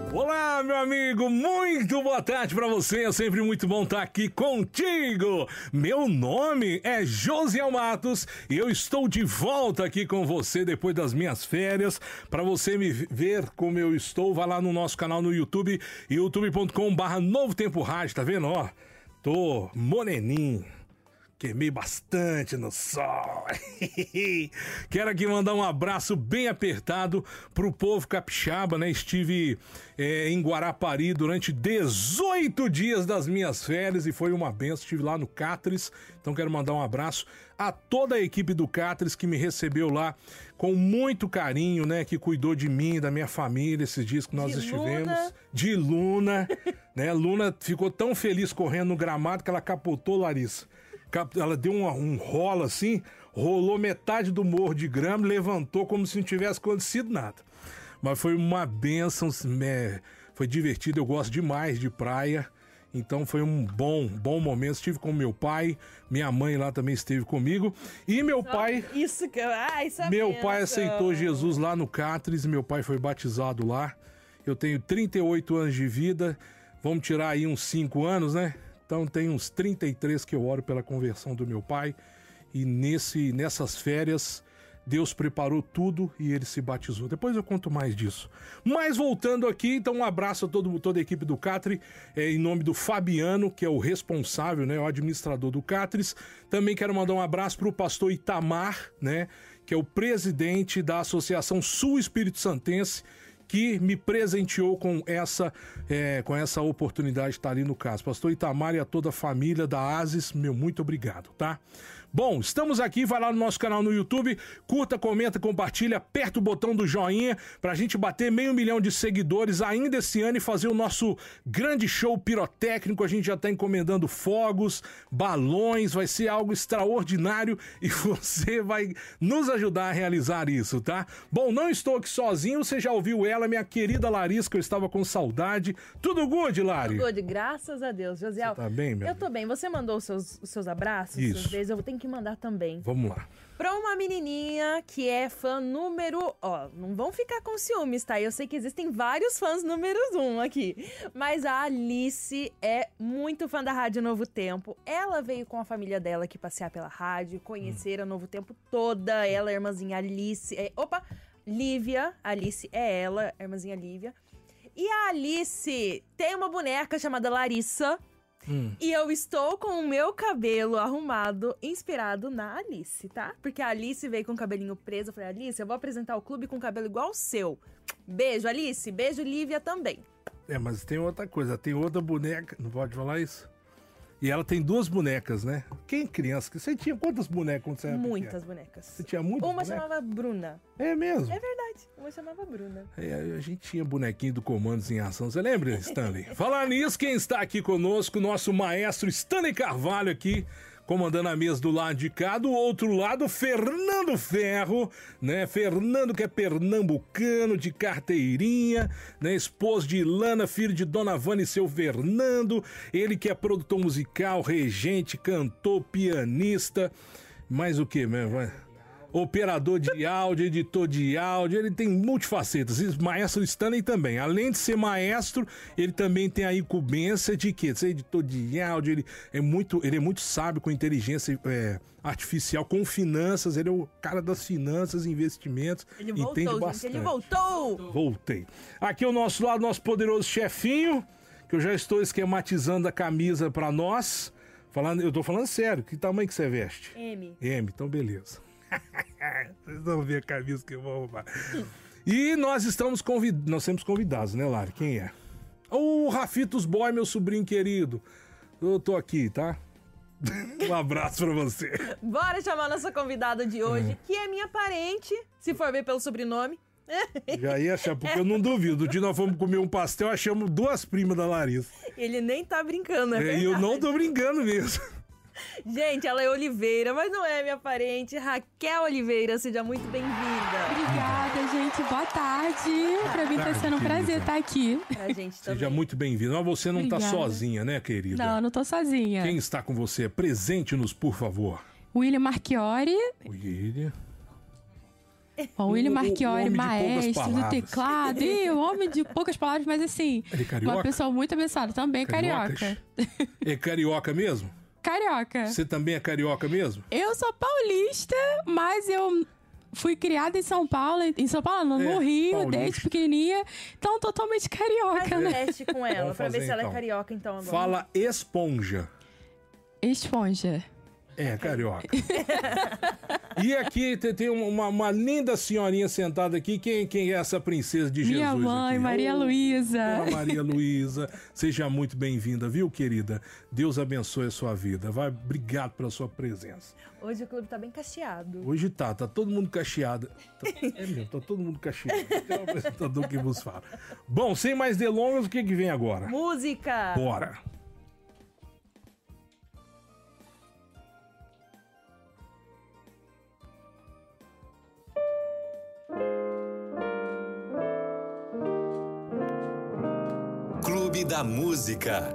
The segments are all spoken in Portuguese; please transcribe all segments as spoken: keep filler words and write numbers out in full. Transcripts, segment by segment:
Olá, meu amigo, muito boa tarde pra você, é sempre muito bom estar aqui contigo. Meu nome é Josiel Matos e eu estou de volta aqui com você depois das minhas férias. Pra você me ver como eu estou, vai lá no nosso canal no YouTube, youtube ponto com barra Novo Tempo Rádio, tá vendo, ó? Tô moreninho. Queimei bastante no sol. Quero aqui mandar um abraço bem apertado pro povo capixaba, né? Estive é, em Guarapari durante dezoito dias das minhas férias e foi uma benção. Estive lá no Catres, então quero mandar um abraço a toda a equipe do Catres que me recebeu lá com muito carinho, né? Que cuidou de mim, da minha família, esses dias que nós de estivemos. Luna. De Luna. né? Luna ficou tão feliz correndo no gramado que ela capotou, Larissa. Ela deu um, um rolo assim, rolou metade do morro de grama, levantou como se não tivesse acontecido nada. Mas foi uma bênção, é, foi divertido, eu gosto demais de praia. Então foi um bom, bom momento. Estive com meu pai, minha mãe lá também esteve comigo. E meu Só pai... Isso que eu... Ah, isso é Meu benção. pai aceitou Jesus lá no Catres, meu pai foi batizado lá. Eu tenho trinta e oito anos de vida, vamos tirar aí uns cinco anos, né? Então tem uns trinta e três que eu oro pela conversão do meu pai. E nesse, nessas férias, Deus preparou tudo e ele se batizou. Depois eu conto mais disso. Mas voltando aqui, então um abraço a todo, toda a equipe do Catre, é, em nome do Fabiano, que é o responsável, né, o administrador do Catres. Também quero mandar um abraço para o pastor Itamar, né, que é o presidente da Associação Sul Espírito Santense, que me presenteou com essa, é, com essa oportunidade de estar ali no caso. Pastor Itamar e a toda a família da Asis, meu muito obrigado, tá? Bom, estamos aqui, vai lá no nosso canal no YouTube, curta, comenta, compartilha, aperta o botão do joinha pra gente bater meio milhão de seguidores ainda esse ano e fazer o nosso grande show pirotécnico. A gente já tá encomendando fogos, balões, vai ser algo extraordinário e você vai nos ajudar a realizar isso, tá? Bom, não estou aqui sozinho, você já ouviu ela, minha querida Larissa, que eu estava com saudade. Tudo good, Lari? Tudo good, graças a Deus. Josiel, você tá bem, meu? Eu tô bem. Você mandou os seus, os seus abraços, Isso. seus beijos, eu tenho que mandar também. Vamos lá. Pra uma menininha que é fã número... Ó, não vão ficar com ciúmes, tá? Eu sei que existem vários fãs números um aqui. Mas a Alice é muito fã da Rádio Novo Tempo. Ela veio com a família dela aqui passear pela rádio, conhecer hum. a Novo Tempo toda. Ela, a irmãzinha Alice... É, opa! Lívia. Alice é ela, a irmãzinha Lívia. E a Alice tem uma boneca chamada Larissa... Hum. E eu estou com o meu cabelo arrumado, inspirado na Alice, tá? Porque a Alice veio com o cabelinho preso. Eu falei, Alice, eu vou apresentar o clube com o cabelo igual o seu. Beijo, Alice. Beijo, Lívia, também. É, mas tem outra coisa. Tem outra boneca... Não pode falar isso? E ela tem duas bonecas, né? Quem criança? Você tinha quantas bonecas quando você era Muitas pequena? bonecas. Você tinha muitas Uma bonecas? chamava Bruna. É mesmo? É verdade. Uma chamava Bruna. É, a gente tinha bonequinho do Comandos em Ação. Você lembra, Stanley? Falar nisso, quem está aqui conosco, nosso maestro Stanley Carvalho aqui, comandando a mesa do lado de cá. Do outro lado, Fernando Ferro, né? Fernando, que é pernambucano, de carteirinha, né? Esposo de Ilana, filho de Dona Vânia e seu Fernando. Ele que é produtor musical, regente, cantor, pianista. Mais o que mesmo? Operador de áudio, editor de áudio, ele tem multifacetas. E maestro Stanley também. Além de ser maestro, ele também tem a incumbência de quê? De ser editor de áudio, ele é muito, ele é muito sábio com inteligência é, artificial, com finanças, ele é o cara das finanças, investimentos. Ele voltou, entende gente, bastante. ele voltou! Voltei. Aqui ao nosso lado, nosso poderoso chefinho, que eu já estou esquematizando a camisa pra nós. Falando, eu tô falando sério, que tamanho que você veste? M. M, então beleza. Vocês vão ver a camisa que eu vou arrumar. E nós estamos convidados, nós temos convidados, né, Lari? Quem é? O Rafitos Boy, meu sobrinho querido. Eu tô aqui, tá? Um abraço pra você. Bora chamar nossa convidada de hoje, é. que é minha parente, se for ver pelo sobrenome. Já ia achar, porque eu não duvido. O dia nós fomos comer um pastel, achamos duas primas da Larissa. Ele nem tá brincando, é verdade. E eu não tô brincando mesmo. Gente, ela é Oliveira, mas não é minha parente. Raquel Oliveira, seja muito bem-vinda. Obrigada, gente. Boa tarde. Pra mim tá sendo um prazer estar aqui. Pra gente também. Seja muito bem-vinda. Mas você não Obrigada. tá sozinha, né, querida? Não, não tô sozinha. Quem está com você? Presente-nos, por favor. William Marchiori. William. O William Marchiori, o maestro do teclado. E o homem de poucas palavras, mas assim, Ele é carioca? uma pessoa muito abençoada. Também Cariocas? carioca. É carioca mesmo? Carioca. Você também é carioca mesmo? Eu sou paulista, mas eu fui criada em São Paulo. Em São Paulo, não, É, no Rio, paulista. desde pequenininha. Então, totalmente carioca, Faz um né? teste com ela, Vamos pra ver fazer, se ela então. é carioca, então, agora. Fala esponja. Esponja. É, carioca. E aqui tem- tem uma, uma linda senhorinha sentada aqui. Quem, quem é essa princesa de Minha Jesus mãe, aqui? Maria Oh, Luísa. Dona Maria Luísa, seja muito bem-vinda, viu, querida? Deus abençoe a sua vida. Vai, obrigado pela sua presença. Hoje o clube tá bem cacheado. Hoje tá, tá todo mundo cacheado. Tá, é mesmo, tá todo mundo cacheado. Tem um apresentador que vos fala. Bom, sem mais delongas, o que que vem agora? Música! Bora! Clube da Música.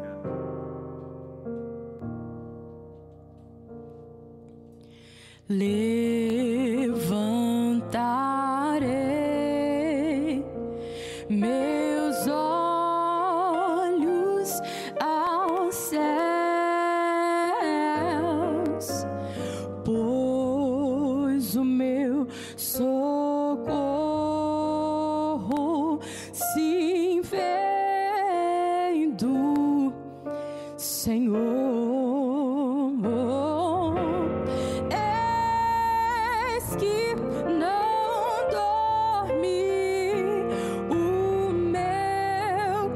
Levantarei meus olhos aos céus, pois o meu socorro se vem do Senhor. Eis que não dorme o meu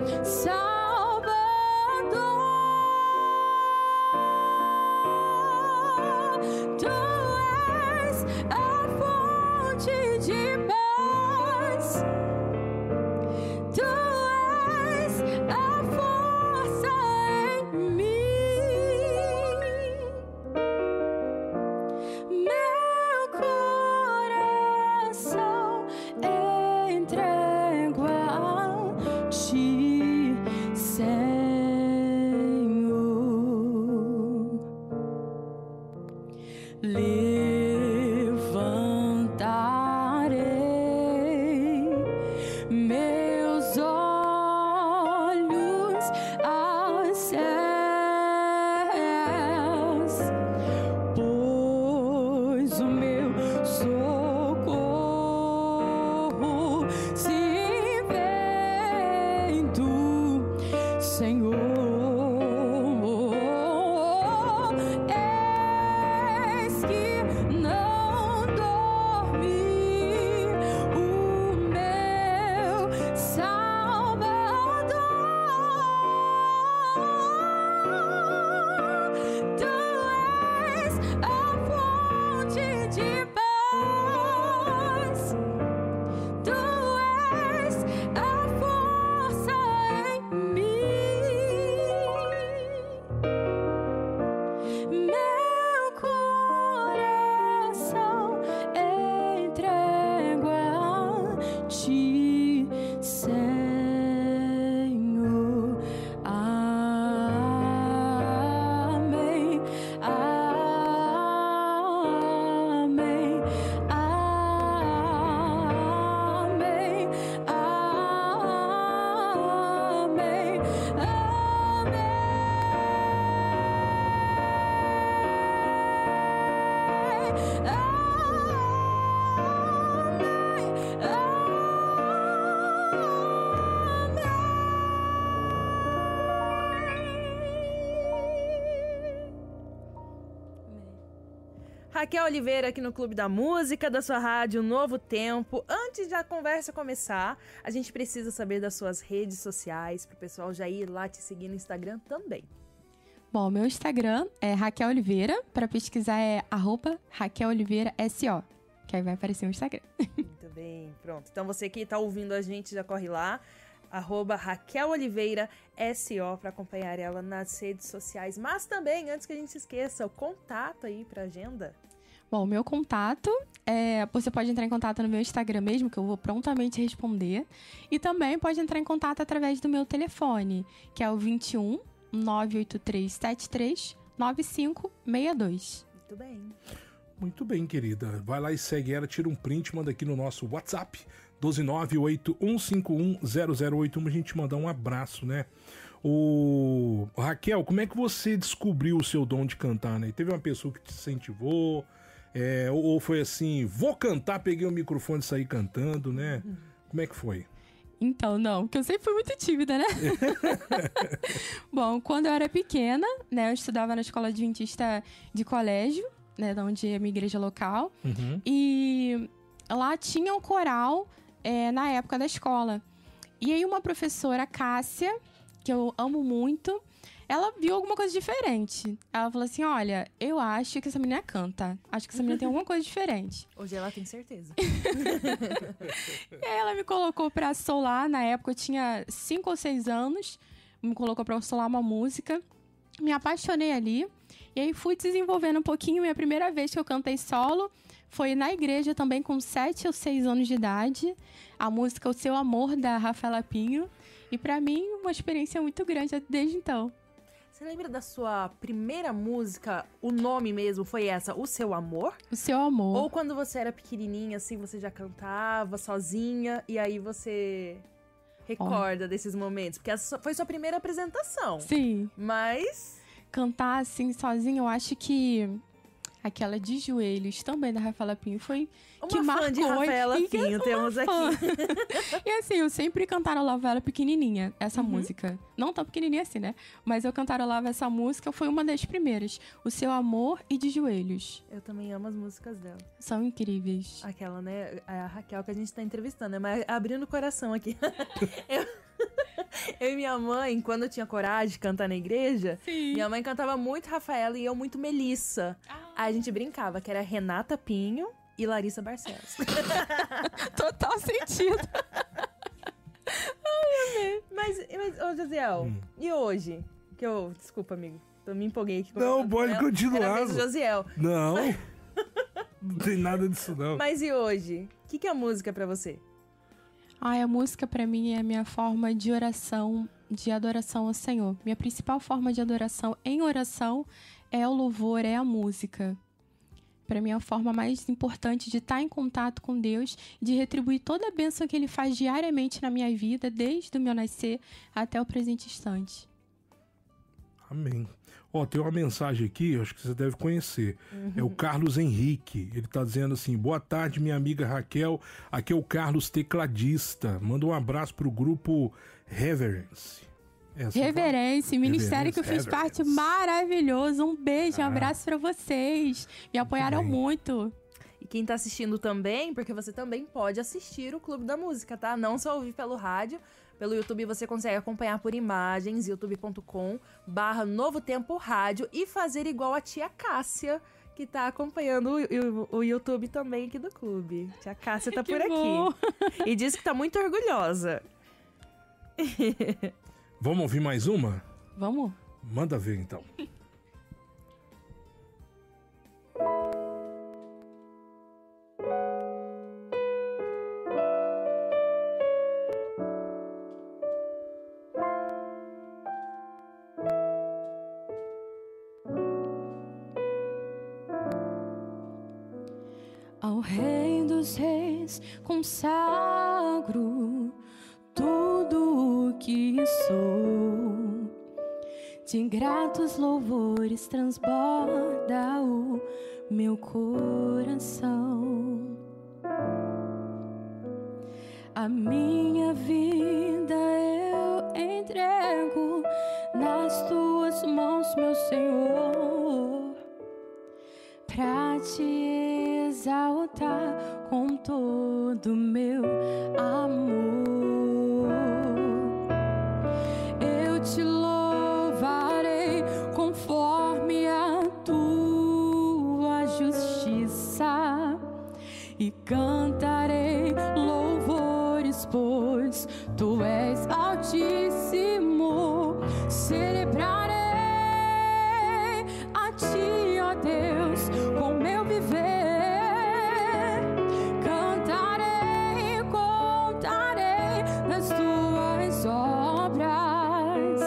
Salvador. Tu és a fonte de paz. Tu és a força em mim. Meu coração entrego a ti, Senhor. Levantarei meus olhos aos céus, pois o meu socorro se vem do Senhor. Eis que não dorme o meu Salvador. Tu és a fonte de paz. Tu és a força em mim. Meu coração entrego a ti, Senhor. Amém. Amém. Amém. Amém. Raquel Oliveira aqui no Clube da Música, da sua rádio Novo Tempo. Antes da conversa começar, a gente precisa saber das suas redes sociais, pro pessoal já ir lá te seguir no Instagram também. Bom, meu Instagram é Raquel Oliveira. Para pesquisar é arroba Raquel Oliveira S O, que aí vai aparecer o Instagram. Muito bem, pronto. Então você que tá ouvindo a gente já corre lá, arroba Raquel Oliveira S O, para acompanhar ela nas redes sociais. Mas também, antes que a gente se esqueça, o contato aí pra agenda. Bom, meu contato é... Você pode entrar em contato no meu Instagram mesmo, que eu vou prontamente responder. E também pode entrar em contato através do meu telefone, que é o vinte e um, nove oito três sete três, nove cinco seis dois. Muito bem. Muito bem, querida. Vai lá e segue ela, tira um print, manda aqui no nosso WhatsApp, um dois nove oito um cinco um zero zero oito um, pra gente mandar um abraço, né? O Raquel, como é que você descobriu o seu dom de cantar, né? Teve uma pessoa que te incentivou, é, ou foi assim, vou cantar, peguei o microfone e saí cantando, né? Como é que foi? Então, não, porque eu sempre fui muito tímida, né? Bom, quando eu era pequena, né, eu estudava na escola adventista de colégio, né, de onde é a minha igreja local, Uhum. e lá tinha um coral é, na época da escola. E aí uma professora, Cássia, que eu amo muito, ela viu alguma coisa diferente. Ela falou assim, olha, eu acho que essa menina canta. Acho que essa menina tem alguma coisa diferente. Hoje ela tem certeza. E aí ela me colocou pra solar, na época eu tinha cinco ou seis anos, me colocou pra solar uma música, me apaixonei ali, e aí fui desenvolvendo um pouquinho. Minha primeira vez que eu cantei solo foi na igreja também, com sete ou seis anos de idade, a música O Seu Amor, da Rafaela Pinho, e pra mim uma experiência muito grande desde então. Você lembra da sua primeira música, o nome mesmo foi essa, O Seu Amor? O Seu Amor. Ou quando você era pequenininha, assim, você já cantava sozinha, e aí você recorda desses momentos? Porque essa foi sua primeira apresentação. Sim. Mas... Cantar assim, sozinha, eu acho que aquela de joelhos, também da Rafaela Pinho, foi Uma que fã marcou. de Rafaela e que Pinho uma temos fã. aqui. E assim, eu sempre cantarolava ela pequenininha, essa Uhum. música. Não tão pequenininha assim, né? Mas eu cantarolava essa música, foi uma das primeiras. O Seu Amor e De Joelhos. Eu também amo as músicas dela. São incríveis. Aquela, né? A Raquel que a gente tá entrevistando, né? Mas abrindo o coração aqui. eu... eu e minha mãe, quando eu tinha coragem de cantar na igreja, Sim. minha mãe cantava muito Rafaela e eu muito Melissa. Aí a gente brincava que era Renata Pinho e Larissa Barcelos. Total sentido. mas, mas, ô Josiel, Hum. e hoje? Que eu, desculpa, amigo, eu me empolguei aqui. com Não, a- pode era- continuar. Era a vez do Josiel. Não, não tem nada disso não. Mas e hoje? O que, que é música pra você? Ai, a música pra mim é a minha forma de oração, de adoração ao Senhor. Minha principal forma de adoração em oração é o louvor, é a música. Pra mim é a forma mais importante de estar em contato com Deus, de retribuir toda a bênção que Ele faz diariamente na minha vida, desde o meu nascer até o presente instante. Amém. Ó, tem uma mensagem aqui, acho que você deve conhecer. É o Carlos Henrique. Ele tá dizendo assim: boa tarde, minha amiga Raquel. Aqui é o Carlos, tecladista. Manda um abraço pro grupo Reverence. É assim que fala? Reverência, ministério que eu fiz Reverence. parte, maravilhoso. Um beijo, um Ah. abraço pra vocês. Me apoiaram bem. muito. E quem tá assistindo também, porque você também pode assistir o Clube da Música, tá? Não só ouvir pelo rádio, pelo YouTube você consegue acompanhar por imagens, youtube ponto com barra Novo Tempo Rádio, e fazer igual a tia Cássia, que tá acompanhando o, o, o YouTube também aqui do clube. Tia Cássia tá Que por bom. aqui. E diz que tá muito orgulhosa. Vamos ouvir mais uma? Vamos? Manda ver então. Ao Rei dos Reis consagro tudo o que sou. De gratos louvores transborda o meu coração. A minha vida eu entrego nas tuas mãos, meu Senhor, pra te exaltar com todo o meu amor. Eu te louvarei conforme a tua justiça e cantarei louvores, pois tu és altíssimo. Celebrarei a ti, ó Deus, com meu viver. Cantarei e contarei das tuas obras,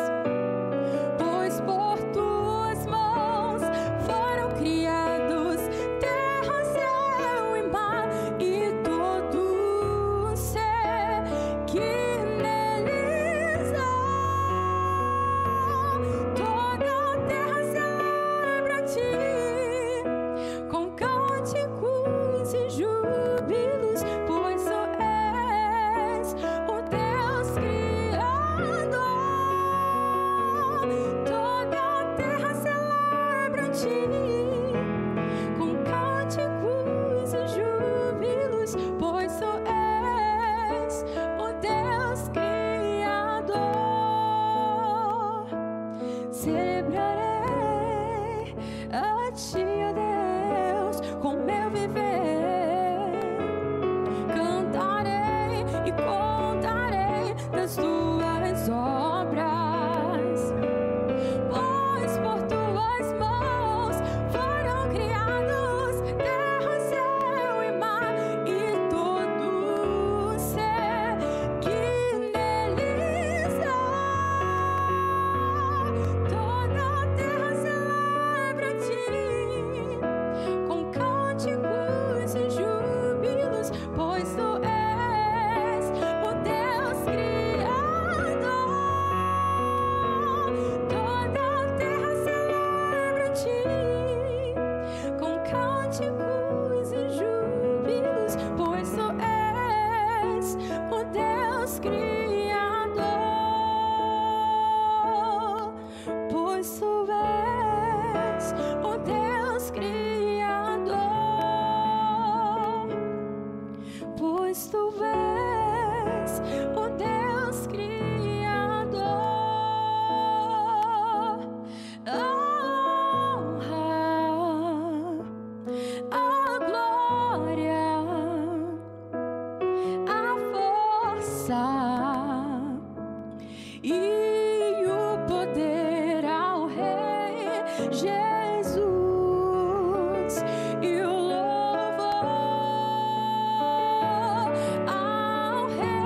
pois por tuas mãos foram criados terra e o poder ao Rei Jesus e o louvor ao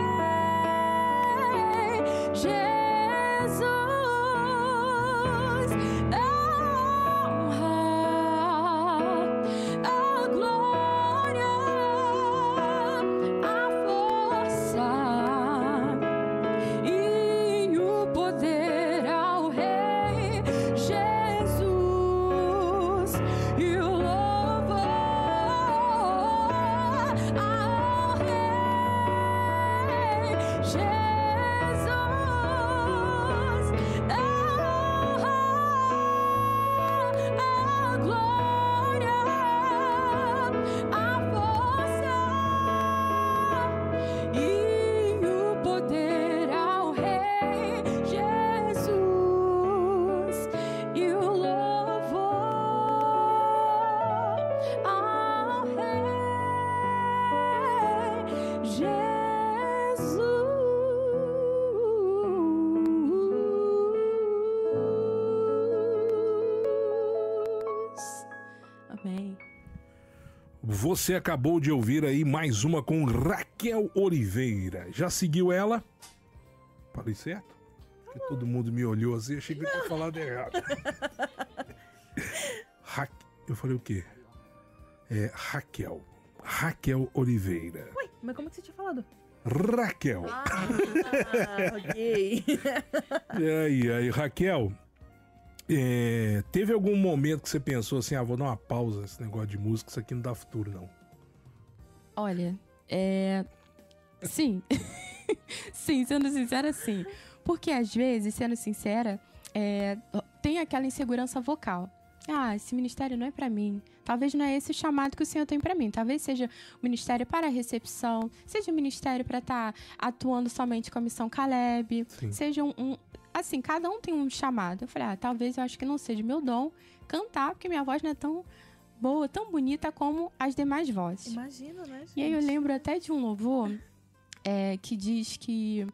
Rei Jesus, a honra, a glória, a força e o poder ao Rei Jesus e o louvor ao Rei Jesus, a honra, a glória, a força e o poder ao Rei Jesus e o louvor ao Rei Jesus. Amém. Você acabou de ouvir aí mais uma com Raquel Oliveira. Já seguiu ela? Falei certo? Porque todo mundo me olhou assim, achei que eu tinha falado errado. Ra... Eu falei o quê? É Raquel. Raquel Oliveira. Ué, mas como que você tinha falado? Raquel. Ah, ok. E aí, aí, Raquel, é, teve algum momento que você pensou assim, ah, vou dar uma pausa nesse negócio de música, isso aqui não dá futuro, não? Olha, é... Sim. Sim, sendo sincera, sim. Porque às vezes, sendo sincera, é... tem aquela insegurança vocal. Ah, esse ministério não é pra mim. Talvez não é esse o chamado que o Senhor tem pra mim. Talvez seja o ministério para a recepção, seja o ministério para estar atuando somente com a missão Caleb, Sim. seja um, um... Assim, cada um tem um chamado. Eu falei, ah, talvez eu acho que não seja meu dom cantar, porque minha voz não é tão boa, tão bonita como as demais vozes. Imagina, né, gente? E aí eu lembro até de um louvor é, que diz que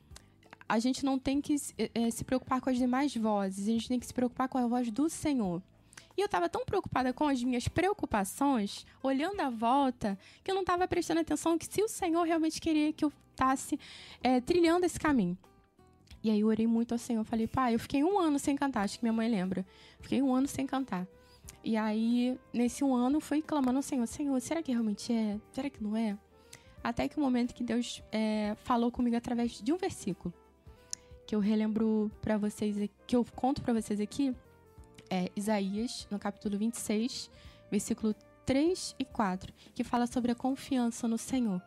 a gente não tem que é, se preocupar com as demais vozes, a gente tem que se preocupar com a voz do Senhor. E eu estava tão preocupada com as minhas preocupações, olhando à volta, que eu não estava prestando atenção que se o Senhor realmente queria que eu estasse é, trilhando esse caminho. E aí eu orei muito ao Senhor, falei, pai, eu fiquei um ano sem cantar, acho que minha mãe lembra. Fiquei um ano sem cantar. E aí, nesse um ano, fui clamando ao Senhor, Senhor, será que realmente é? Será que não é? Até que o momento que Deus é, falou comigo através de um versículo, que eu relembro para vocês, que eu conto para vocês aqui, é Isaías, no capítulo vinte e seis, versículo três e quatro, que fala sobre a confiança no Senhor.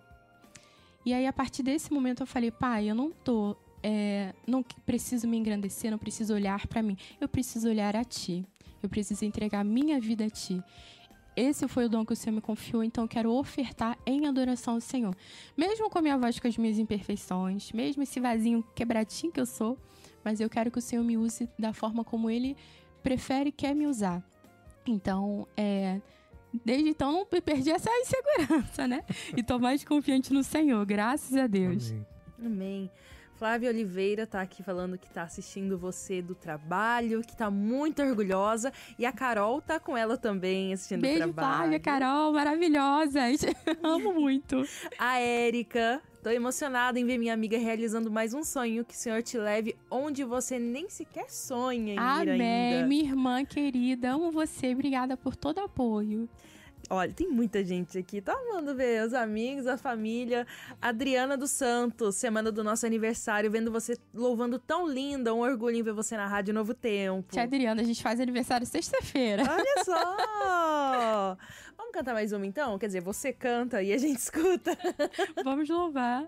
E aí, a partir desse momento, eu falei, pai, eu não tô, é, não preciso me engrandecer, não preciso olhar para mim, eu preciso olhar a ti, eu preciso entregar minha vida a ti. Esse foi o dom que o Senhor me confiou, então eu quero ofertar em adoração ao Senhor. Mesmo com a minha voz, com as minhas imperfeições, mesmo esse vasinho quebradinho que eu sou, mas eu quero que o Senhor me use da forma como Ele prefere e quer me usar. Então, é, desde então, não perdi essa insegurança, né? E tô mais confiante no Senhor, graças a Deus. Amém. Amém. Flávia Oliveira tá aqui falando que tá assistindo você do trabalho, que tá muito orgulhosa. E a Carol tá com ela também assistindo Beijo, o trabalho. Flávia, Carol, maravilhosas. Amo muito. A Érica, tô emocionada em ver minha amiga realizando mais um sonho, que o Senhor te leve onde você nem sequer sonha em ir Amém, ainda. minha irmã querida, amo você, obrigada por todo o apoio. Olha, tem muita gente aqui, tá amando ver os amigos, a família. Adriana dos Santos, semana do nosso aniversário, vendo você louvando tão linda, um orgulho em ver você na Rádio Novo Tempo. Tia Adriana, a gente faz aniversário sexta-feira. Olha só! Vamos cantar mais uma então? Quer dizer, você canta e a gente escuta. Vamos louvar.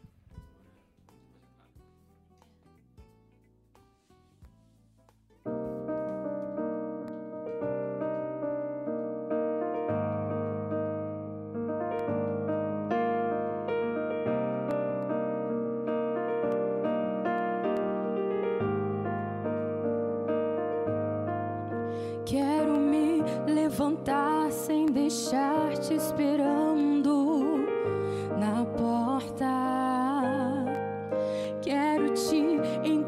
Quero me levantar sem deixar te esperando na porta. Quero te encontrar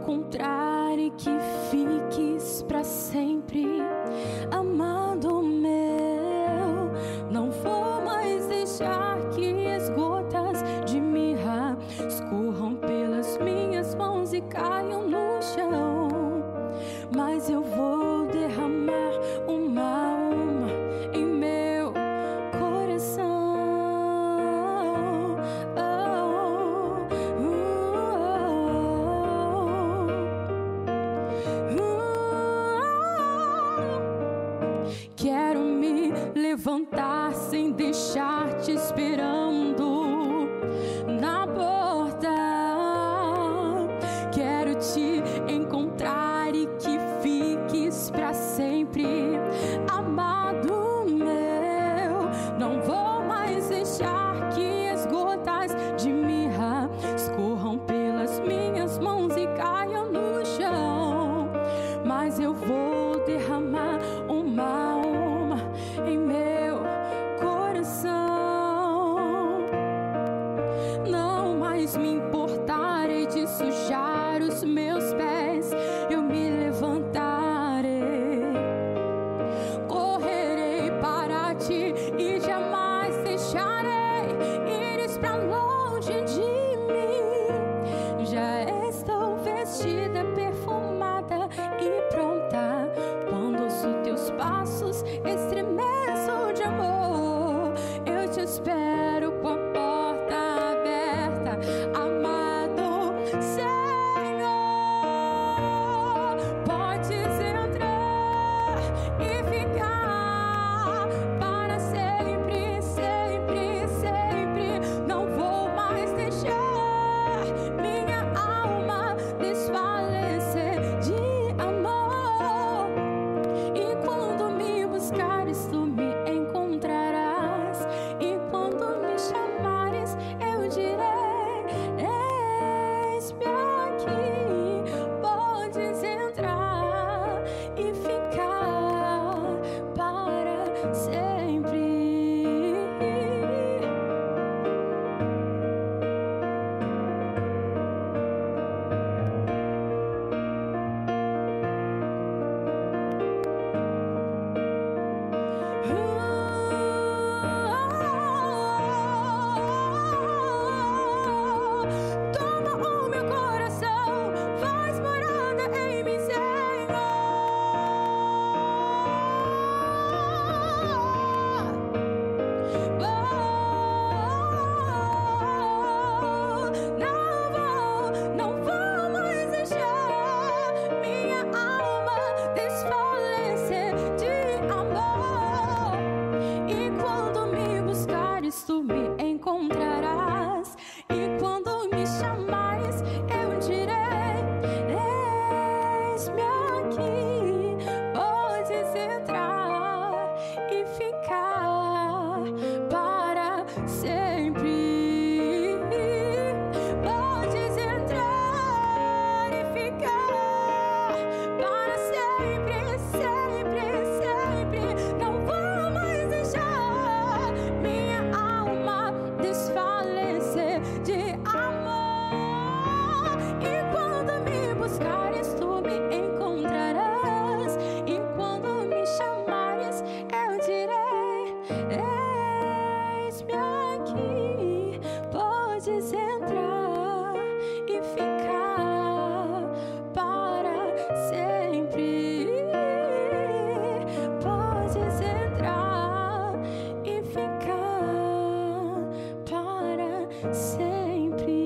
e caiam no chão, mas eu vou derramar uma alma em meu coração. Oh, uh, uh, uh. Quero me levantar sem deixar te esperando na porta. Quero te encontrar e que fiques pra sempre, amado meu. Não vou mais deixar que as gotas de mirra escorram pelas minhas mãos e caiam no chão, mas eu vou derramar uma alma em meu coração. Não mais me importarei de sujar os meus pés, eu me levantarei, correrei para ti e jamais deixarei ires pra longe de mim. Já estou vestida, perfumada e pronta. Quando ouço teus passos, estremeço de amor. Eu te espero com a porta aberta, amado Senhor. Podes entrar e ficar para sempre, sempre, sempre. Não vou mais deixar minha alma desfalecer de amor. E quando me buscares, tu me encontrarás. E quando me chamares, eu direi: eis-me aqui. Podes entrar e ficar para sempre. Toma o meu coração, faz morada em mim, Senhor. Oh, não vou, não vou mais deixar minha alma desfalecer de amor. E quando me buscares, tu me encontrarás. E quando me chamares, eu direi: eis-me aqui. Podes entrar e ficar para sempre. Podes entrar e ficar para sempre, sempre, sempre. Não vou mais deixar minha alma desfalecer de amor. E quando me buscares, tu me encontrarás. E quando me chamares, eu direi: eis-me aqui. Podes entrar e ficar para sempre. Podes entrar e ficar para sempre.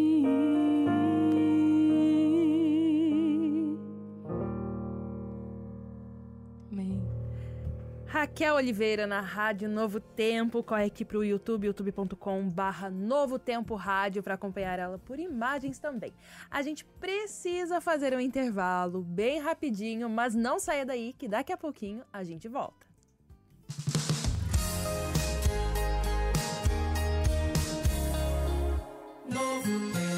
Amém. Raquel Oliveira na Rádio Novo Tempo. Corre aqui pro YouTube, youtube ponto com barra Novo Tempo Rádio, para acompanhar ela por imagens também. A gente precisa fazer um intervalo bem rapidinho, mas não saia daí que daqui a pouquinho a gente volta. Novo Tempo.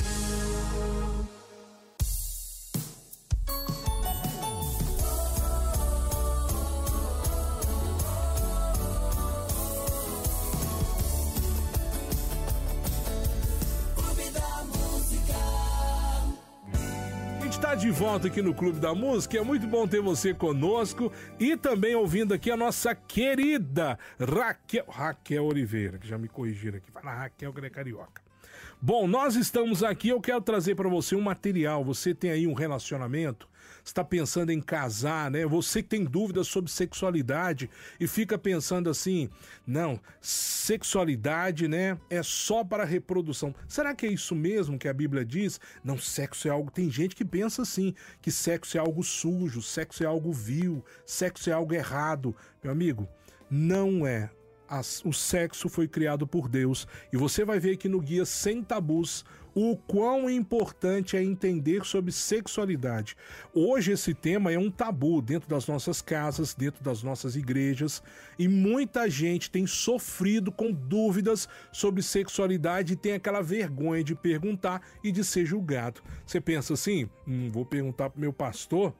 Está de volta aqui no Clube da Música, é muito bom ter você conosco e também ouvindo aqui a nossa querida Raquel, Raquel Oliveira, que já me corrigiram aqui, fala Raquel que é carioca. Bom, nós estamos aqui, eu quero trazer para você um material. Você tem aí um relacionamento, está pensando em casar, né? Você que tem dúvidas sobre sexualidade e fica pensando assim, não, sexualidade, né, é só para reprodução. Será que é isso mesmo que a Bíblia diz? Não, sexo é algo... Tem gente que pensa assim, que sexo é algo sujo, sexo é algo vil, sexo é algo errado. Meu amigo, não é. As, o sexo foi criado por Deus e você vai ver aqui no Guia Sem Tabus o quão importante é entender sobre sexualidade. Hoje esse tema é um tabu dentro das nossas casas, dentro das nossas igrejas, e muita gente tem sofrido com dúvidas sobre sexualidade e tem aquela vergonha de perguntar e de ser julgado. Você pensa assim, hum, vou perguntar pro meu pastor,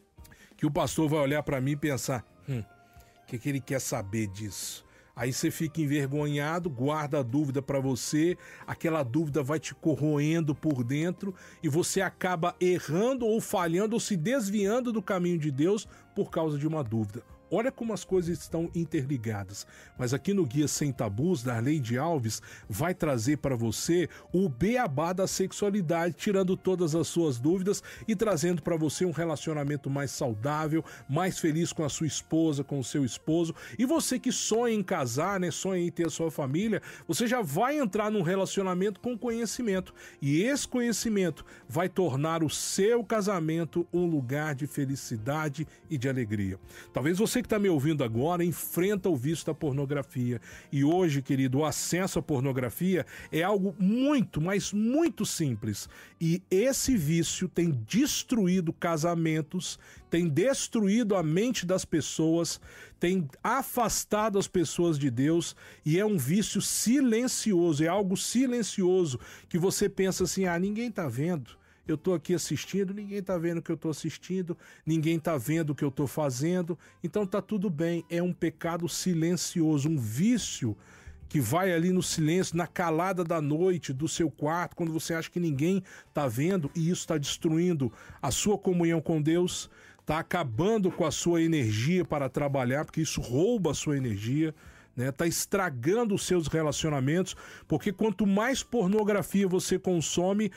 que o pastor vai olhar para mim e pensar, hum, o que, que ele quer saber disso? Aí você fica envergonhado, guarda a dúvida para você, aquela dúvida vai te corroendo por dentro e você acaba errando ou falhando ou se desviando do caminho de Deus por causa de uma dúvida. Olha como as coisas estão interligadas. Mas aqui no Guia Sem Tabus, da Arleide Alves, vai trazer para você o beabá da sexualidade, tirando todas as suas dúvidas e trazendo para você um relacionamento mais saudável, mais feliz com a sua esposa, com o seu esposo. E você que sonha em casar, né, sonha em ter a sua família, você já vai entrar num relacionamento com conhecimento. E esse conhecimento vai tornar o seu casamento um lugar de felicidade e de alegria. Talvez você que está me ouvindo agora enfrenta o vício da pornografia. E hoje, querido, o acesso à pornografia é algo muito, mas muito simples. E esse vício tem destruído casamentos, tem destruído a mente das pessoas, tem afastado as pessoas de Deus e é um vício silencioso, é algo silencioso que você pensa assim, ah, ninguém está vendo. Eu estou aqui assistindo, ninguém está vendo o que eu estou assistindo, ninguém está vendo o que eu estou fazendo, então tá tudo bem, é um pecado silencioso, um vício que vai ali no silêncio, na calada da noite do seu quarto, quando você acha que ninguém está vendo, e isso está destruindo a sua comunhão com Deus, está acabando com a sua energia para trabalhar, porque isso rouba a sua energia, né? Tá estragando os seus relacionamentos, porque quanto mais pornografia você consome,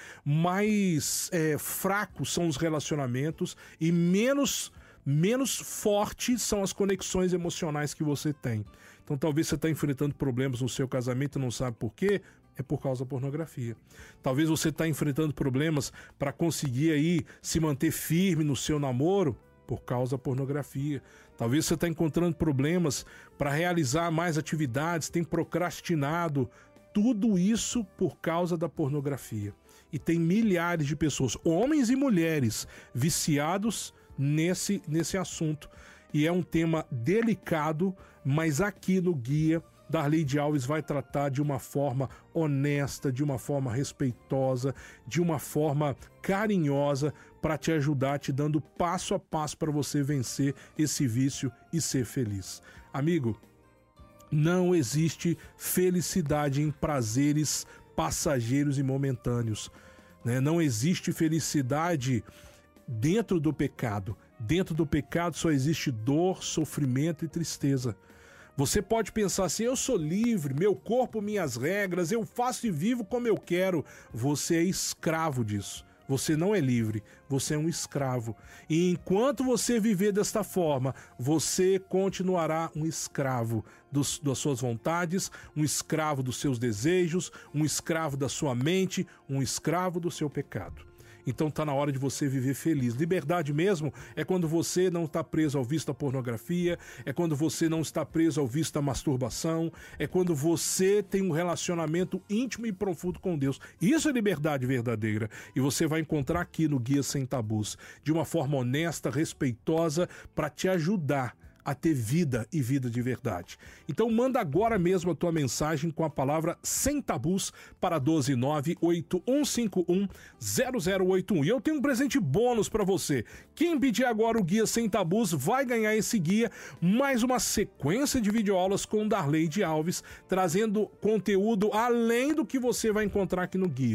mais é, fracos são os relacionamentos e menos, menos fortes são as conexões emocionais que você tem. Então talvez você está enfrentando problemas no seu casamento e não sabe por quê, é por causa da pornografia. Talvez você está enfrentando problemas para conseguir aí se manter firme no seu namoro, por causa da pornografia. Talvez você está encontrando problemas para realizar mais atividades, tem procrastinado. Tudo isso por causa da pornografia. E tem milhares de pessoas, homens e mulheres, viciados nesse, nesse assunto. E é um tema delicado, mas aqui no Guia, Arleide Alves vai tratar de uma forma honesta, de uma forma respeitosa, de uma forma carinhosa para te ajudar, te dando passo a passo para você vencer esse vício e ser feliz. Amigo, não existe felicidade em prazeres passageiros e momentâneos, né? Não existe felicidade dentro do pecado. Dentro do pecado só existe dor, sofrimento e tristeza. Você pode pensar assim, eu sou livre, meu corpo, minhas regras, eu faço e vivo como eu quero. Você é escravo disso. Você não é livre, você é um escravo. E enquanto você viver desta forma, você continuará um escravo dos, das suas vontades, um escravo dos seus desejos, um escravo da sua mente, um escravo do seu pecado. Então está na hora de você viver feliz. Liberdade mesmo é quando você não está preso ao vício da pornografia, é quando você não está preso ao vício da masturbação, é quando você tem um relacionamento íntimo e profundo com Deus. Isso é liberdade verdadeira. E você vai encontrar aqui no Guia Sem Tabus, de uma forma honesta, respeitosa, para te ajudar a ter vida e vida de verdade. Então manda agora mesmo a tua mensagem com a palavra Sem Tabus para doze nove oito um cinco um zero zero oito um. E eu tenho um presente bônus para você. Quem pedir agora o Guia Sem Tabus vai ganhar esse guia, mais uma sequência de videoaulas com Arleide Alves, trazendo conteúdo além do que você vai encontrar aqui no guia.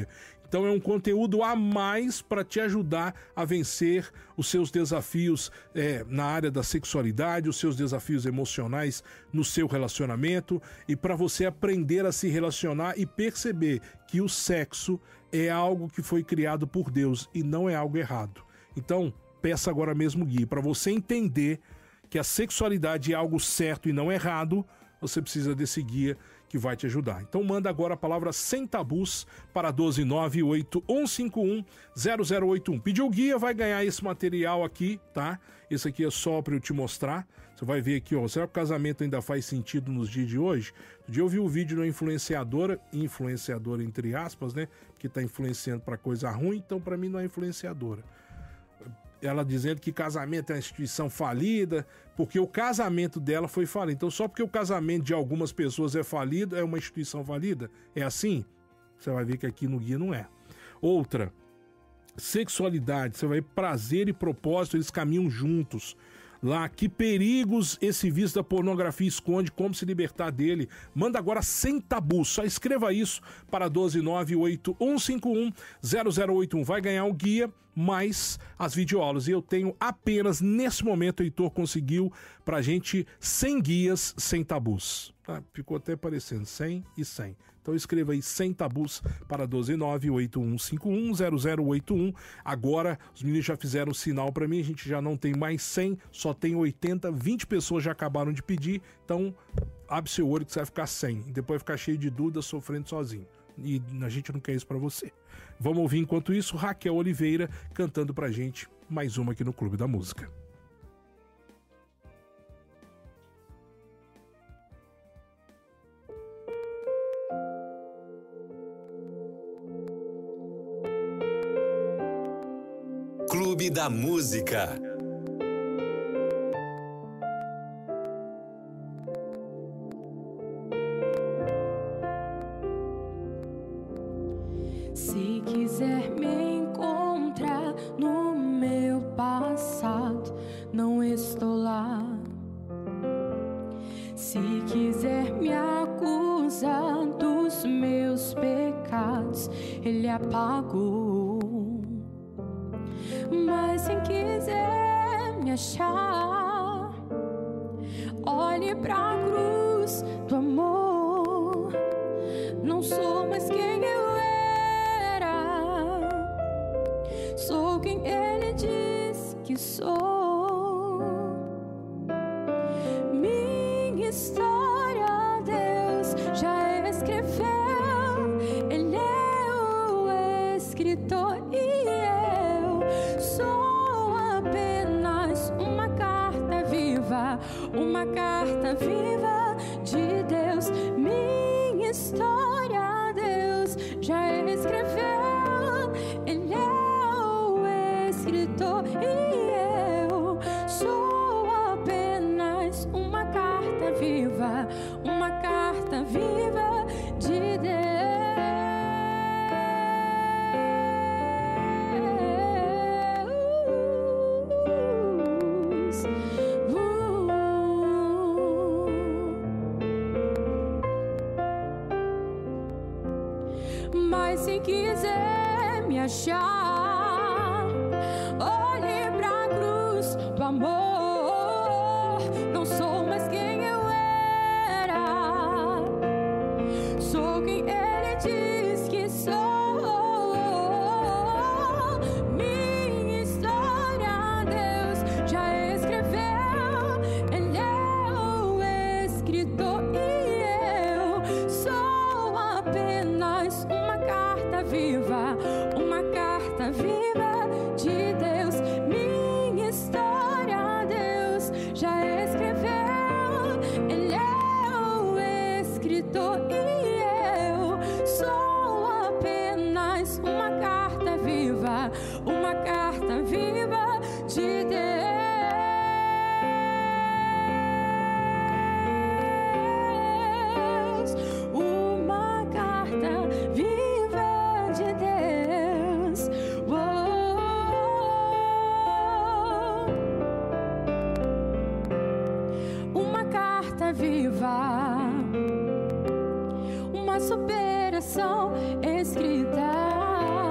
Então é um conteúdo a mais para te ajudar a vencer os seus desafios é, na área da sexualidade, os seus desafios emocionais no seu relacionamento e para você aprender a se relacionar e perceber que o sexo é algo que foi criado por Deus e não é algo errado. Então, peça agora mesmo o guia. Para você entender que a sexualidade é algo certo e não errado, você precisa desse guia que vai te ajudar. Então manda agora a palavra Sem Tabus para doze nove oito um cinco um zero zero oito um. Pediu o guia, vai ganhar esse material aqui, tá? Esse aqui é só para eu te mostrar. Você vai ver aqui, ó, será que o casamento ainda faz sentido nos dias de hoje? Um dia eu vi um vídeo de uma influenciadora, influenciadora entre aspas, né? Que tá influenciando para coisa ruim, então para mim não é influenciadora. Ela dizendo que casamento é uma instituição falida, porque o casamento dela foi falido. Então, só porque o casamento de algumas pessoas é falido, é uma instituição falida? É assim? Você vai ver que aqui no guia não é. Outra, sexualidade. Você vai ver prazer e propósito, eles caminham juntos. Lá, que perigos esse vício da pornografia esconde, como se libertar dele. Manda agora Sem Tabus, só escreva isso para doze nove oito um cinco um zero zero oito um. Vai ganhar o guia mais as videoaulas. E eu tenho apenas, nesse momento, o Heitor conseguiu pra gente cem guias sem tabus. Tá? Ficou até parecendo cem e cem. Então escreva aí Sem Tabus para doze nove oito um cinco um zero zero oito um. Agora os meninos já fizeram sinal para mim, a gente já não tem mais cem, só tem oitenta, vinte pessoas já acabaram de pedir. Então abre seu olho que você vai ficar cem. E depois vai ficar cheio de dúvidas, sofrendo sozinho. E a gente não quer isso para você. Vamos ouvir enquanto isso Raquel Oliveira cantando pra gente mais uma aqui no Clube da Música. Clube da Música. Se quiser me encontrar no meu passado, não estou lá. Se quiser me acusar dos meus pecados, Ele apagou. Mas se quiser me achar, olhe pra cruz do amor. Não sou mais quem eu era, sou quem Ele diz que sou. Minha história Deus já escreveu, Ele é o escritor e eu sou apenas uma carta viva, uma carta viva de Deus. Minha história Deus já escreveu, Ele é o escritor e eu sou apenas uma carta viva, uma carta viva de Deus. Mas se quiser me achar, olhe pra cruz do amor. Não sou mais quem eu era, sou quem Ele diz que sou. Minha história Deus já escreveu, Ele é o escritor e eu sou apenas uma carta viva, uma carta viva de Deus. Minha história Deus já escreveu, Ele é o escritor e eu sou apenas uma carta viva, uma carta viva de Deus. Uma carta viva de Deus. Oh. Uma carta viva, uma superação escrita.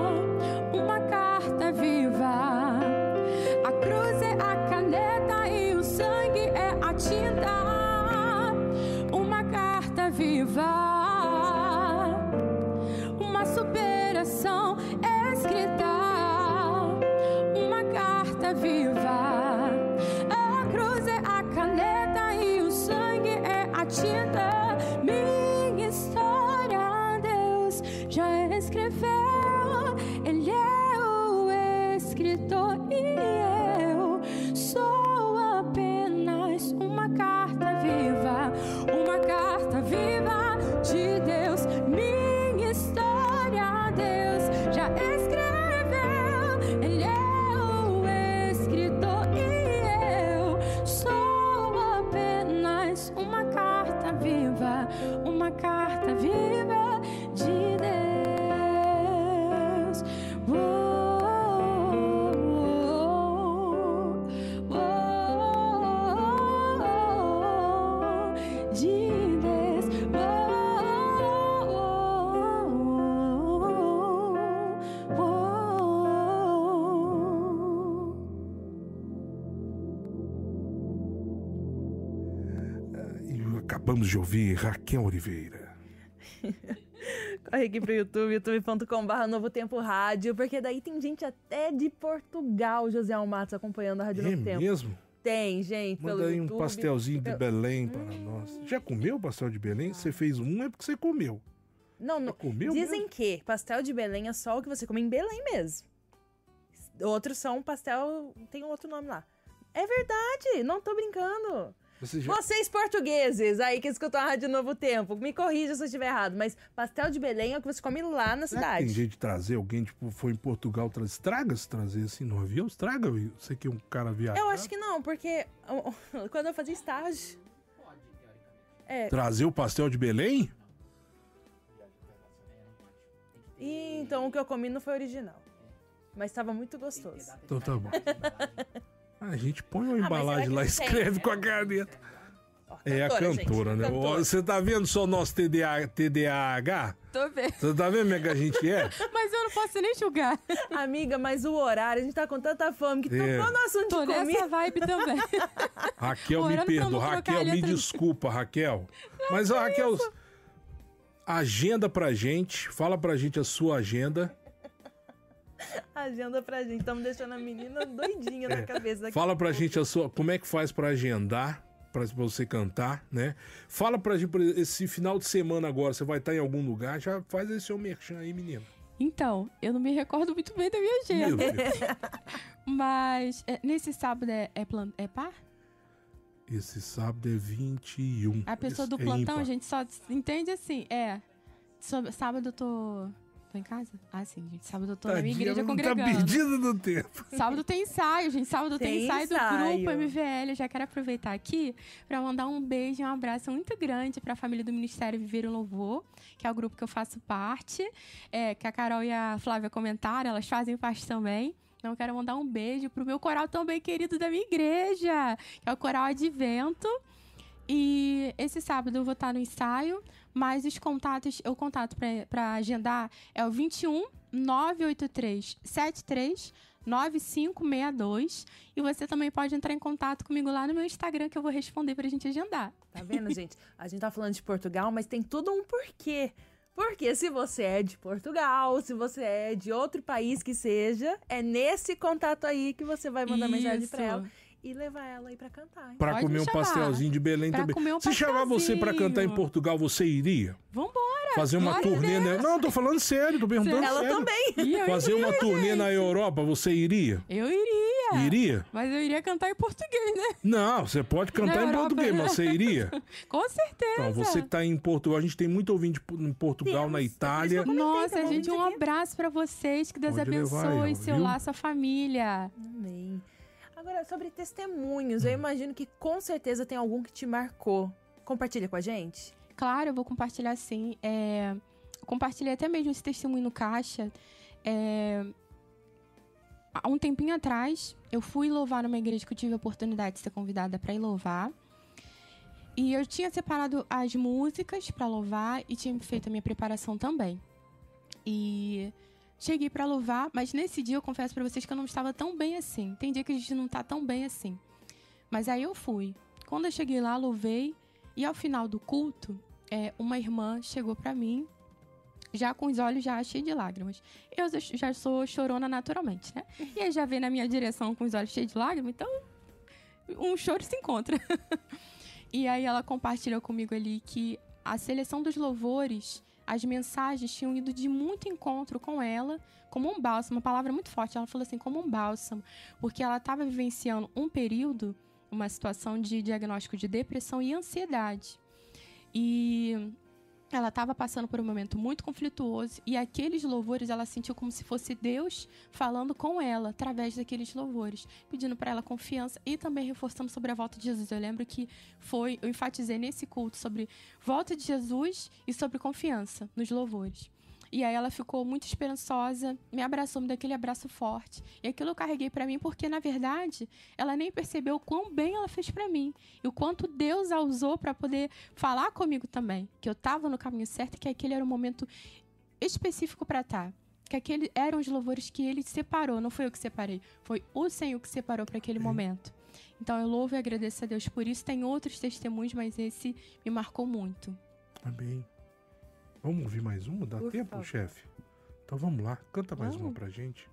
carta viva. A cruz é a caneta e o sangue é a tinta. Minha história Deus já escreveu. Ele é o escritor e eu sou apenas uma carta viva. Uma carta viva de Deus. Minha história Deus já escreveu. Ele é o escritor e eu sou apenas uma carta viva. Uma carta viva de Deus. Uou, uou, uou, de Deus. Uou, uou, uou. E acabamos de ouvir Raquel Oliveira. Corre aqui pro YouTube, youtube ponto com barra Novo Tempo Rádio, porque daí tem gente até de Portugal, José Almatos, acompanhando a Rádio É Novo Tempo. mesmo? Tem, gente, pelo Manda aí um YouTube. pastelzinho de pelo- Belém para nós. Já comeu pastel de Belém? Você fez um, é porque você comeu. Não, não. Já comeu Dizem mesmo? que pastel de Belém é só o que você come em Belém mesmo. Outros são pastel, tem um outro nome lá. É verdade, não tô brincando. Você já... Vocês portugueses aí que escutam a Rádio Novo Tempo, me corrija se eu estiver errado, mas pastel de Belém é o que você come lá na Será que cidade. tem jeito de trazer alguém, tipo, foi em Portugal, traz, estraga se trazer assim no avião? Estraga? Você que é um cara viajado. Eu acho que não, porque quando eu fazia estágio... É, Trazer o pastel de Belém? e então o que eu comi não foi original. Mas estava muito gostoso. Então tá bom. A gente põe uma Ah, mas embalagem será lá, que não tem? escreve com a caneta. Ó, É a cantora, gente, né? cantora. Ó, você tá vendo só o nosso T D A, T D A H? Tô vendo. Você tá vendo como é que a gente é? Mas eu não posso nem julgar. Amiga, mas o horário, a gente tá com tanta fome que É. tocou no assunto Tô de comida. nessa vibe também. Raquel, me Orando pra perdoa. não trocar Raquel, a me letra. desculpa, Raquel. Mas, a Raquel, agenda pra gente. Fala pra gente a sua agenda. Agenda pra gente. Estamos deixando a menina doidinha na cabeça. Daqui. É. Fala pra gente a sua, como é que faz pra agendar, pra você cantar, né? Fala pra gente, por exemplo, esse final de semana agora, você vai estar em algum lugar, já faz esse seu merchan aí, menino. Então, eu não me recordo muito bem da minha Meu agenda. Deus. Mas é, nesse sábado é, é, plan- é par? Esse sábado é vinte e um. A pessoa Esse do é plantão, ímpar. a gente só entende assim. É. Sobre- sábado eu tô. Tô em casa? Ah, sim, gente. Sábado eu tô na minha Tadinha, igreja ela não congregando. Tá perdida no tempo. Sábado tem ensaio, gente. Sábado tem, Tem ensaio, do ensaio. grupo M V L. Eu já quero aproveitar aqui para mandar um beijo e um abraço muito grande para a família do Ministério Viver o Louvor, que é o grupo que eu faço parte, é, que a Carol e a Flávia comentaram, elas fazem parte também. Então eu quero mandar um beijo pro meu coral também querido da minha igreja, que é o Coral Advento. E esse sábado eu vou estar no ensaio, mas os contatos, o contato para agendar é o vinte e um, nove oito três, sete três, nove cinco seis dois. E você também pode entrar em contato comigo lá no meu Instagram, que eu vou responder pra gente agendar. Tá vendo, gente? A gente tá falando de Portugal, mas tem tudo um porquê. Porque se você é de Portugal, se você é de outro país que seja, é nesse contato aí que você vai mandar mensagem pra Isso. ela e levar ela aí pra cantar. hein? Pra Pode comer me um chamar. pastelzinho de Belém Pra também. comer um Se chamar você pra pastelzinho. cantar em Portugal, você iria? Vambora! Fazer uma Glória a turnê, né? Não, eu tô falando sério, tô perguntando Ela sério. também. E eu Fazer iria, uma turnê gente. na Europa, você iria? Eu iria. Iria? Mas eu iria cantar em português, né? Não, você pode cantar Na em Europa, português, né? mas você iria? Com certeza. Então, você que tá em Portugal, a gente tem muito ouvinte em Portugal, Temos, na é por isso Itália. que eu comentei, Nossa, tem um gente, um ouvinte aqui. abraço pra vocês. Que Deus Pode levar abençoe ela, seu viu? lar, sua família. Amém. Agora, sobre testemunhos, Hum. eu imagino que com certeza tem algum que te marcou. Compartilha com a gente. Claro, eu vou compartilhar sim. É, eu compartilhei até mesmo esse testemunho no caixa. É, há um tempinho atrás, eu fui louvar numa igreja que eu tive a oportunidade de ser convidada para ir louvar. E eu tinha separado as músicas para louvar e tinha feito a minha preparação também. E cheguei para louvar, mas nesse dia eu confesso para vocês que eu não estava tão bem assim. Tem dia que a gente não tá tão bem assim. Mas aí eu fui. Quando eu cheguei lá, louvei. E ao final do culto, é, uma irmã chegou para mim já com os olhos já cheios de lágrimas. Eu já sou chorona naturalmente, né? E aí já veio na minha direção com os olhos cheios de lágrimas, então um choro se encontra. E aí ela compartilhou comigo ali que a seleção dos louvores, as mensagens tinham ido de muito encontro com ela, como um bálsamo, uma palavra muito forte. Ela falou assim, como um bálsamo, porque ela estava vivenciando um período, uma situação de diagnóstico de depressão e ansiedade. E ela estava passando por um momento muito conflituoso e aqueles louvores ela sentiu como se fosse Deus falando com ela através daqueles louvores, pedindo para ela confiança e também reforçando sobre a volta de Jesus. Eu lembro que foi, eu enfatizei nesse culto sobre volta de Jesus e sobre confiança nos louvores. E aí ela ficou muito esperançosa, me abraçou, me deu aquele abraço forte. E aquilo eu carreguei para mim porque, na verdade, ela nem percebeu o quão bem ela fez para mim. E o quanto Deus a usou para poder falar comigo também. Que eu estava no caminho certo e que aquele era um momento específico para estar. Que aquele eram os louvores que Ele separou. Não foi eu que separei, foi o Senhor que separou para aquele momento. Então eu louvo e agradeço a Deus por isso. Tem outros testemunhos, mas esse me marcou muito. Amém. Vamos ouvir mais uma? Dá Por tempo, favor. chefe? Então vamos lá, canta mais Vamos. uma pra gente.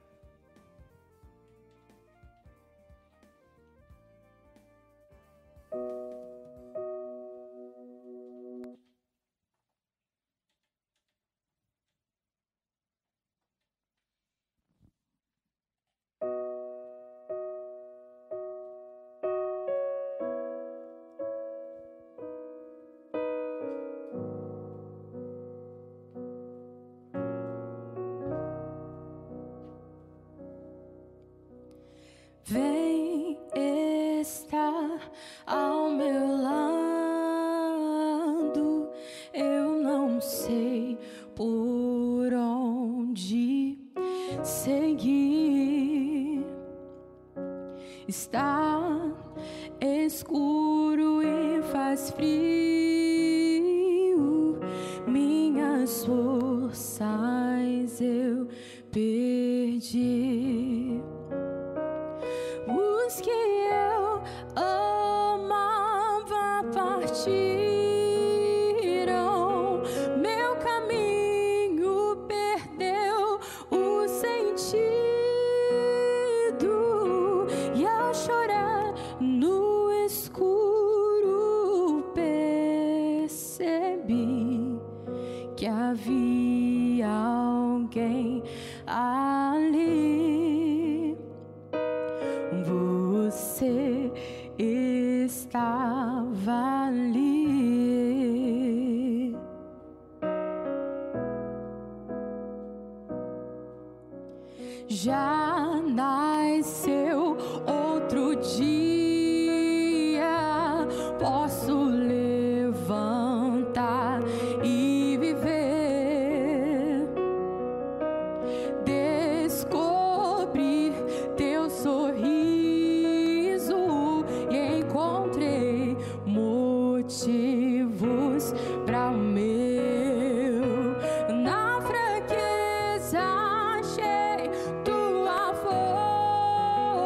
Vem estar ao meu lado, eu não sei por onde seguir. Está escuro e faz frio, minhas forças eu perdi. Os que eu amava partiram, meu caminho perdeu o sentido, e ao chorar no escuro percebi que havia alguém ali. Você estava ali. Já nasceu outro dia, posso levantar e viver, descobrir teu sorriso e encontrei motivos para o meu. Na fraqueza achei tua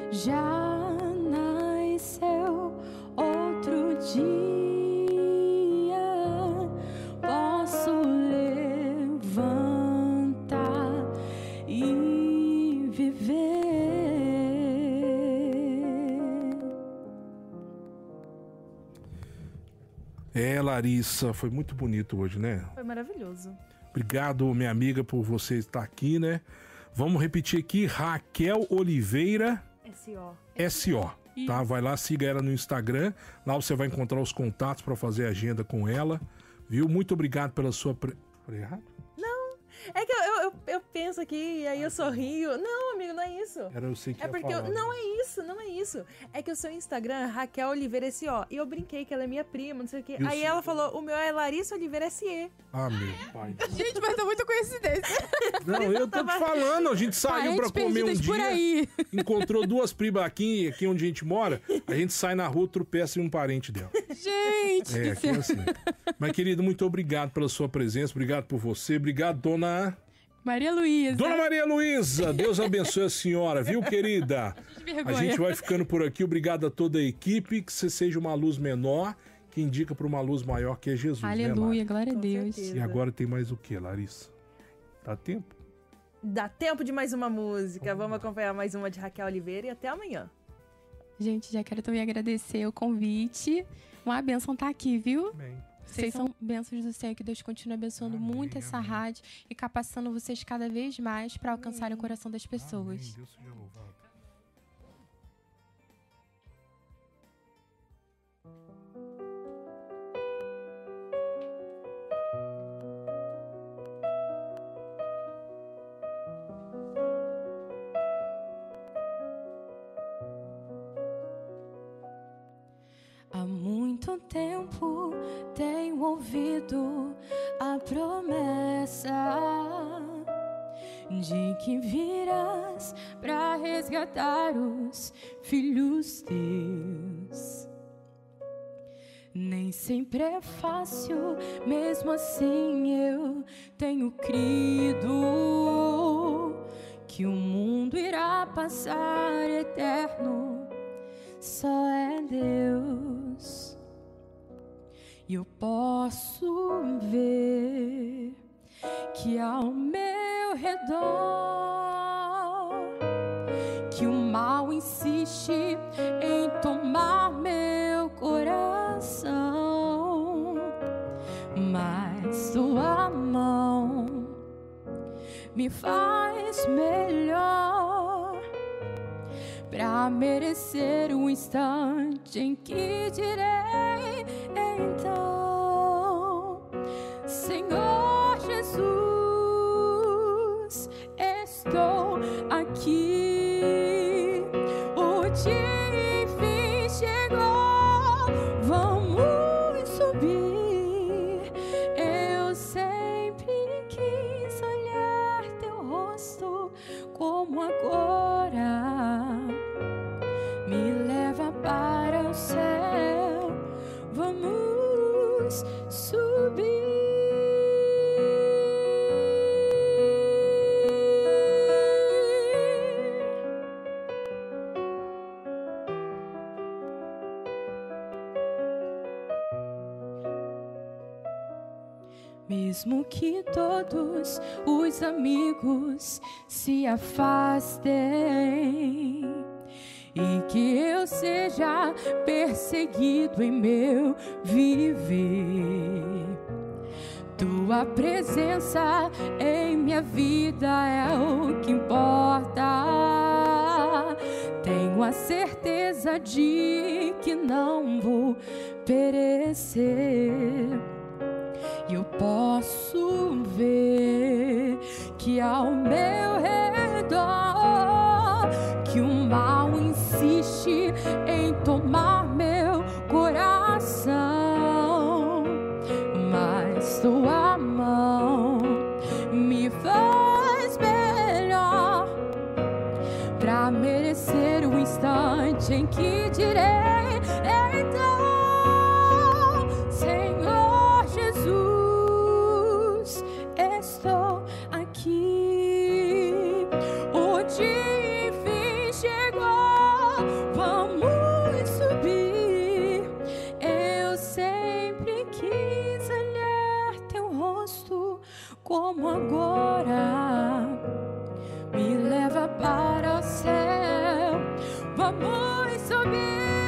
já nasceu outro dia. Posso levantar e viver. É, Larissa, foi muito bonito hoje, né? Foi maravilhoso. Obrigado, minha amiga, por você estar aqui, né? Vamos repetir aqui, Raquel Oliveira S O. S O, tá? Vai lá, siga ela no Instagram. Lá você vai encontrar os contatos para fazer agenda com ela, viu? Muito obrigado pela sua... Pre... Falei errado? É que eu, eu, eu, eu penso aqui e aí eu sorrio. Não, amigo, não é isso. Era eu sei que É ia porque eu, falar. não é isso, não é isso. É que o seu Instagram é Raquel Oliveira S O. E eu brinquei que ela é minha prima, não sei o quê. E o Aí seu? ela falou, o meu é Larissa Oliveira S E. Ah, meu pai. Gente, mas tá muita coincidência. Não, eu tô te falando, a gente saiu pra Parentes comer um perdidas por dia, aí. encontrou duas primas aqui, aqui onde a gente mora, a gente sai na rua, tropeça em um parente dela. Gente, É, do aqui céu. é assim. Mas, querido, muito obrigado pela sua presença, obrigado por você, obrigado, dona... Maria Luísa. Dona Maria Luísa, Deus abençoe a senhora, viu, querida? A vergonha. gente vai ficando por aqui, obrigado a toda a equipe, que você seja uma luz menor, que indica para uma luz maior, que é Jesus, Aleluia, né, glória a Com Deus. certeza. Lari? E agora tem mais o que, Larissa? Dá tempo? Dá tempo de mais uma música. Vamos acompanhar mais uma de Raquel Oliveira e até amanhã. Gente, já quero também agradecer o convite. Uma bênção tá aqui, viu? Amém. Vocês são bênçãos do Senhor, que Deus continue abençoando Amém, muito essa amém. rádio e capacitando vocês cada vez mais para alcançarem o coração das Amém, pessoas. Deus seja louvado. Há muito tempo tenho ouvido a promessa de que virás para resgatar os filhos teus. Nem sempre é fácil, mesmo assim eu tenho crido que o mundo irá passar eterno. Só é Deus. E eu posso ver que ao meu redor que o mal insiste em tomar meu coração, mas tua mão me faz melhor pra merecer um instante em que direi então: Senhor Jesus, estou aqui. O dia enfim chegou, vamos subir. Eu sempre quis olhar teu rosto como agora. Me leva para o céu, vamos subir. Mesmo que todos os amigos se afastem e que eu seja perseguido em meu viver, tua presença em minha vida é o que importa. Tenho a certeza de que não vou perecer. E eu posso ver que ao meu redor que o mal insiste em tomar meu coração, mas tua mão me faz melhor pra merecer o instante em que direi então: Senhor Jesus, estou aqui. O dia enfim chegou, como agora. Me leva para o céu, vamos subir.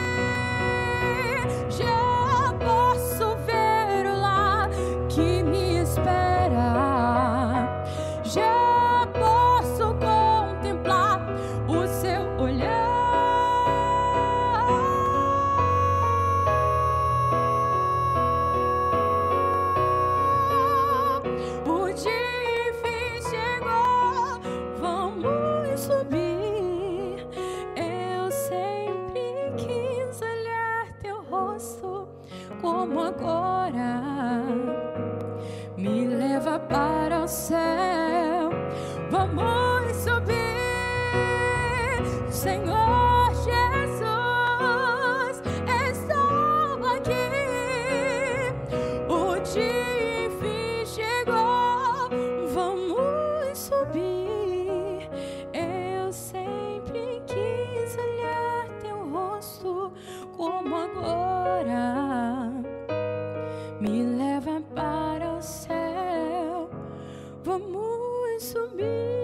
Já posso ver o lar que me espera. Já posso contemplar o seu olhar. O dia enfim chegou, vamos subir. Eu sempre quis olhar teu rosto como agora. Me leva para o céu, vamos subir. Senhor Jesus, estou aqui. O dia enfim chegou, vamos subir. Eu sempre quis olhar teu rosto como agora. Me leva para o céu, vamos subir.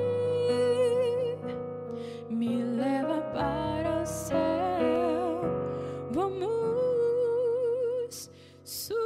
Me leva para o céu, vamos subir.